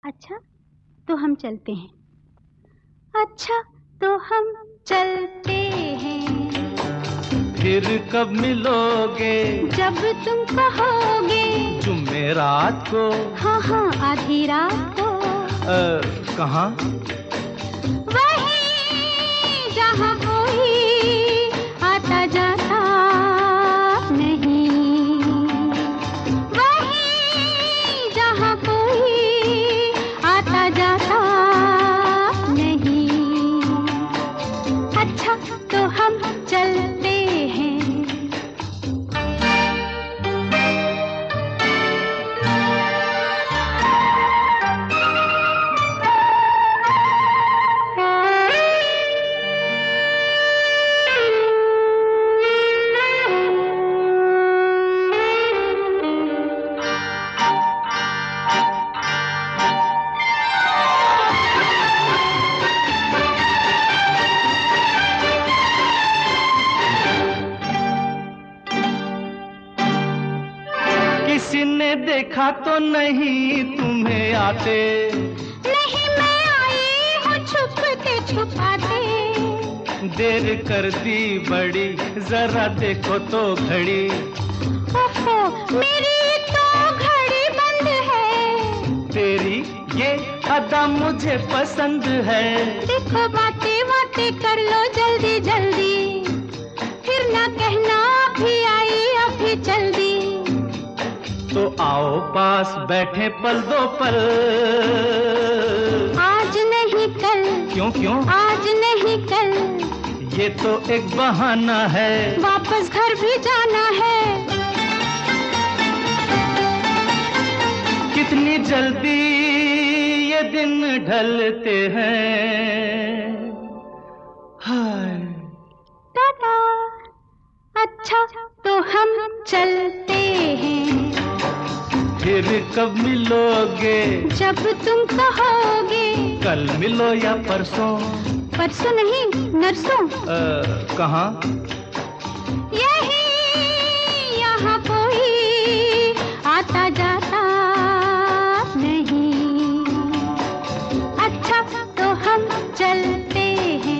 अच्छा तो हम चलते हैं। अच्छा तो हम चलते हैं। फिर कब मिलोगे? जब तुम कहोगे। जुमेरात को? हाँ हाँ आधी रात को। कहाँ? वहीं जहाँ कोई आता जाता नहीं। वहीं जहाँ कोई आता जाता नहीं। अच्छा तो हम चलते हैं। किसी ने देखा तो नहीं तुम्हें आते? नहीं मैं आई हूँ छुपते छुपाते। देर कर दी बड़ी, जरा देखो तो घड़ी। ओहो मेरी तो घड़ी बंद है। तेरी ये अदा मुझे पसंद है। देखो बातें बातें कर लो जल्दी जल्दी। फिर ना कहना अभी आई अभी चल दी। तो आओ पास बैठे पल दो पल। आज नहीं कल। क्यों क्यों? आज नहीं कल। ये तो एक बहाना है। वापस घर भी जाना है। कितनी जल्दी ये दिन ढलते हैं। हाय टाटा। अच्छा तो हम चलते हैं। फिर कब मिलोगे? जब तुम कहोगे। कल मिलो या परसों? परसों नहीं नरसों। कहाँ? यही यहाँ कोई आता जाता नहीं। अच्छा तो हम चलते हैं।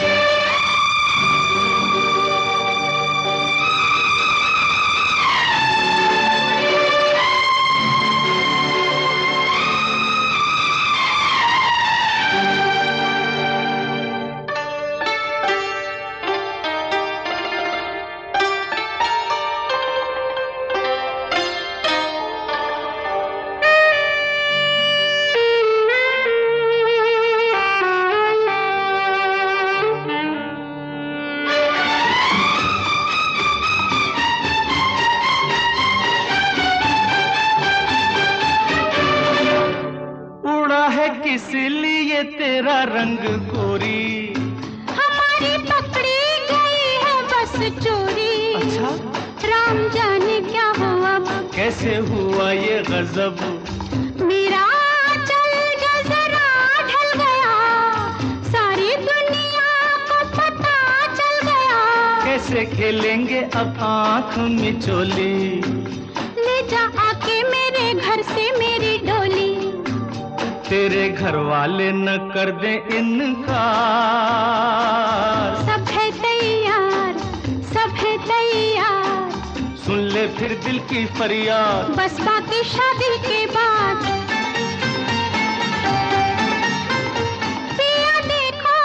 इसलिए तेरा रंग गोरी हमारी पकड़ी गई है बस चोरी। अच्छा राम जाने क्या हुआ, कैसे हुआ ये गजब। मेरा चल जो जरा ढल गया, सारी दुनिया को पता चल गया। कैसे खेलेंगे अब आँख मिचोली, ले जा आके मेरे घर से मेरी डोली। तेरे घर वाले न कर दे इनकार। सब है तैयार, सब है तैयार। सुन ले फिर दिल की फरियाद, बस बाकी शादी के बाद। पिया देखो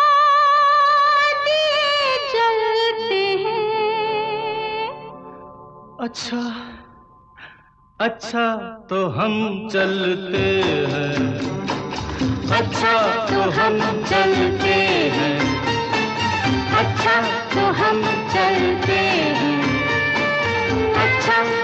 दिए जलते हैं। अच्छा अच्छा तो हम चलते हैं। अच्छा तो हम चलते हैं। अच्छा तो हम चलते हैं। अच्छा